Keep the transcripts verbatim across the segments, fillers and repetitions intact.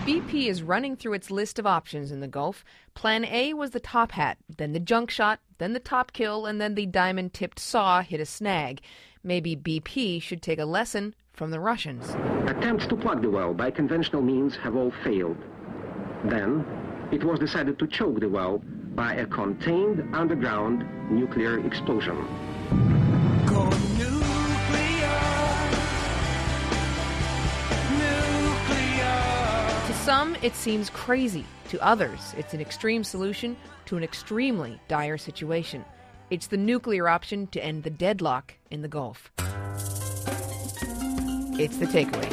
B P is running through its list of options in the Gulf. Plan A was the top hat, then the junk shot, then the top kill, and then the diamond-tipped saw hit a snag. Maybe B P should take a lesson from the Russians. Attempts to plug the well by conventional means have all failed. Then, it was decided to choke the well by a contained underground nuclear explosion. Go nuclear, nuclear. To some, it seems crazy. To others, it's an extreme solution to an extremely dire situation. It's the nuclear option to end the deadlock in the Gulf. It's the takeaway.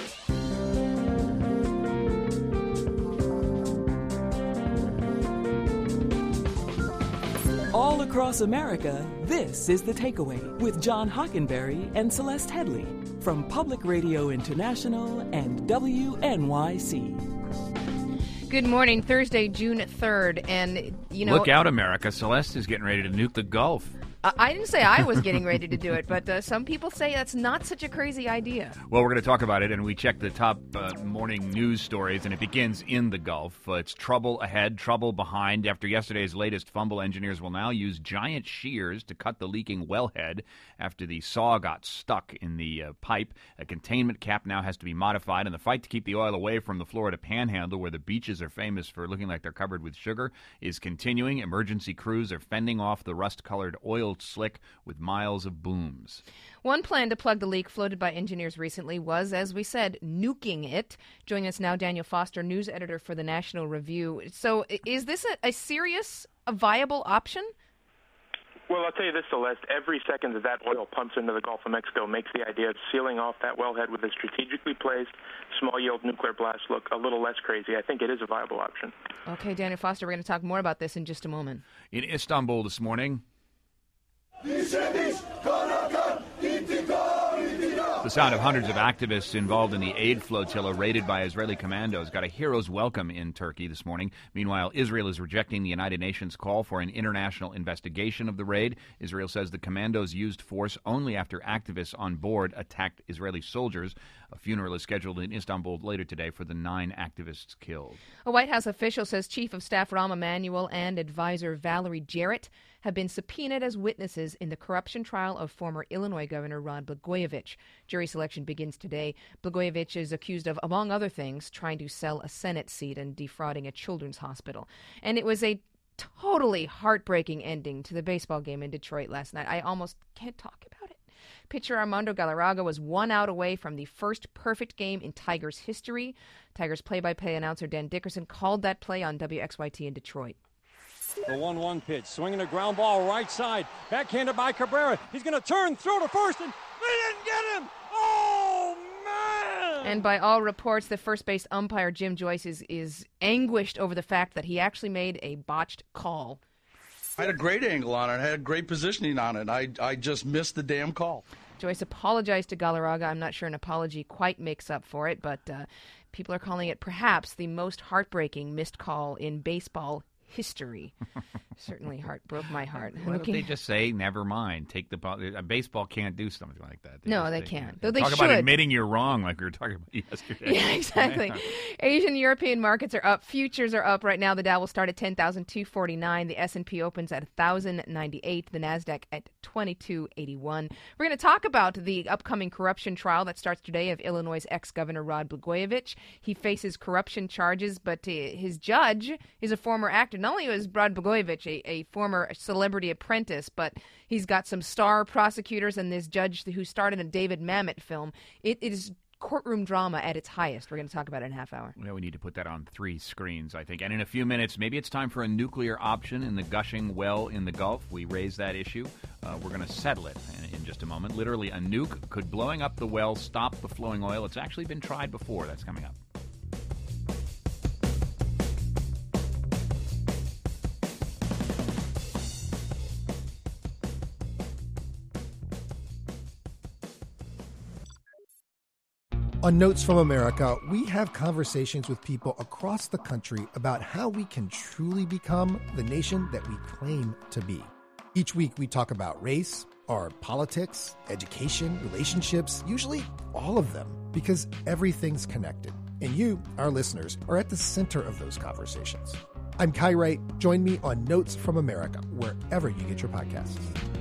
All across America, this is The Takeaway with John Hockenberry and Celeste Headley from Public Radio International and W N Y C. Good morning, Thursday, June third, and, you know... Look out, America. Celeste is getting ready to nuke the Gulf. Uh, I didn't say I was getting ready to do it, but uh, some people say that's not such a crazy idea. Well, we're going to talk about it, and we check the top uh, morning news stories, and it begins in the Gulf. Uh, it's trouble ahead, trouble behind. After yesterday's latest fumble, engineers will now use giant shears to cut the leaking wellhead after the saw got stuck in the uh, pipe. A containment cap now has to be modified, and the fight to keep the oil away from the Florida Panhandle, where the beaches are famous for looking like they're covered with sugar, is continuing. Emergency crews are fending off the rust-colored oil slick with miles of booms. One plan to plug the leak floated by engineers recently was, as we said, nuking it. Joining us now, Daniel Foster, news editor for the National Review. So is this a, a serious, a viable option? Well, I'll tell you this, Celeste. Every second that that oil pumps into the Gulf of Mexico makes the idea of sealing off that wellhead with a strategically placed, small-yield nuclear blast look a little less crazy. I think it is a viable option. Okay, Daniel Foster, we're going to talk more about this in just a moment. In Istanbul this morning, the sound of hundreds of activists involved in the aid flotilla raided by Israeli commandos got a hero's welcome in Turkey this morning. Meanwhile, Israel is rejecting the United Nations call for an international investigation of the raid. Israel says the commandos used force only after activists on board attacked Israeli soldiers. A funeral is scheduled in Istanbul later today for the nine activists killed. A White House official says Chief of Staff Rahm Emanuel and advisor Valerie Jarrett have been subpoenaed as witnesses in the corruption trial of former Illinois Governor Rod Blagojevich. Jury selection begins today. Blagojevich is accused of, among other things, trying to sell a Senate seat and defrauding a children's hospital. And it was a totally heartbreaking ending to the baseball game in Detroit last night. I almost can't talk about it. Pitcher Armando Galarraga was one out away from the first perfect game in Tigers history. Tigers play-by-play announcer Dan Dickerson called that play on W X Y T in Detroit. The one one pitch, swinging a ground ball right side, backhanded by Cabrera. He's going to turn, throw to first, and they didn't get him! Oh, man! And by all reports, the first base umpire, Jim Joyce, is, is anguished over the fact that he actually made a botched call. I had a great angle on it. I had great positioning on it. I, I just missed the damn call. Joyce apologized to Galarraga. I'm not sure an apology quite makes up for it, but uh, people are calling it perhaps the most heartbreaking missed call in baseball history. Certainly heart broke my heart. Why don't they just say, never mind, take the ball? Baseball can't do something like that. They no, they say, can't. You Though know, they talk should. about admitting you're wrong like we were talking about yesterday. Yeah, exactly. Asian European markets are up. Futures are up right now. The Dow will start at ten thousand two hundred forty-nine. The S and P opens at one thousand ninety-eight. The NASDAQ at twenty-two eighty-one. We're going to talk about the upcoming corruption trial that starts today of Illinois' ex-governor Rod Blagojevich. He faces corruption charges, but uh, his judge is a former actor. Not only was Rod Blagojevich a, a former celebrity apprentice, but he's got some star prosecutors and this judge who starred in a David Mamet film. It, it is courtroom drama at its highest. We're going to talk about it in a half hour. Well, we need to put that on three screens, I think. And in a few minutes, maybe it's time for a nuclear option in the gushing well in the Gulf. We raised that issue. Uh, we're going to settle it in, in just a moment. Literally, a nuke. Could blowing up the well stop the flowing oil? It's actually been tried before. That's coming up. On Notes from America, we have conversations with people across the country about how we can truly become the nation that we claim to be. Each week, we talk about race, our politics, education, relationships, usually all of them, because everything's connected. And you, our listeners, are at the center of those conversations. I'm Kai Wright. Join me on Notes from America, wherever you get your podcasts.